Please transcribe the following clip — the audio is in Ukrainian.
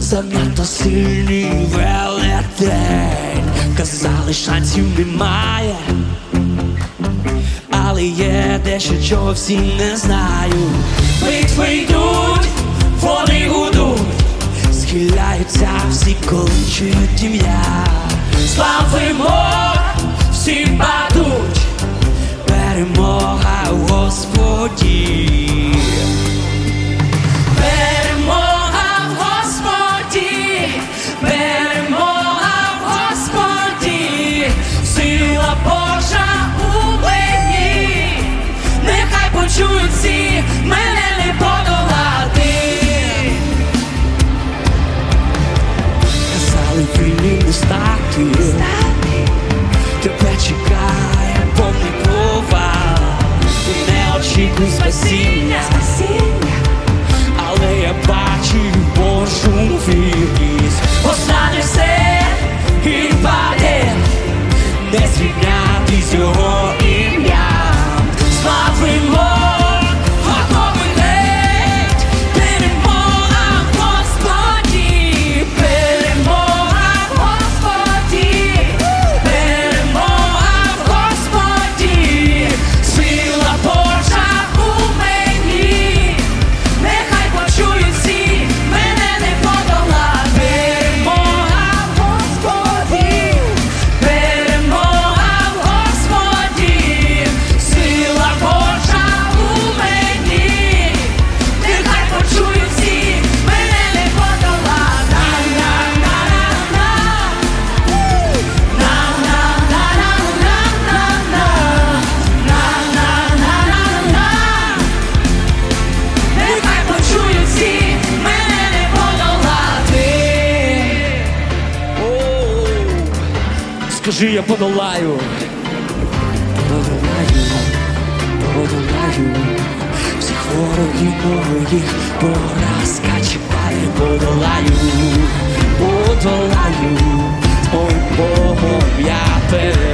занадто сильний велетень. Казали, шансів немає, але є дещо, чого всі не знають. Битви йдуть, вони гудуть, схиляються всі, коли чують ім'я. Славимо, всі падуть, перемога в Господі. Перемога в Господі, перемога в Господі, сила Божа у мені, нехай почують всі, мене не подолати. Казали, вільні не стати, тебе чекає повний провал, не очікуй спасіння, але я бачу Божу вірність. Постане все і впаде, не зрівнятись його ім'ям. Славимо, готовий геть, перемога в Господі, перемога в Господі, перемога в Господі, сила Божа у мені, нехай почують всі, мене не подолати. Перемога в Господі, перемога в Господі, сила Божа у мені, нехай почують всі, мене не подолати. Нехай почують всі, мене не подолати. Скажи, я подолаю. Подолаю всіх ворогів моїх, поразка чекає. Подолаю, подолаю, твоїм Богом я перемогу.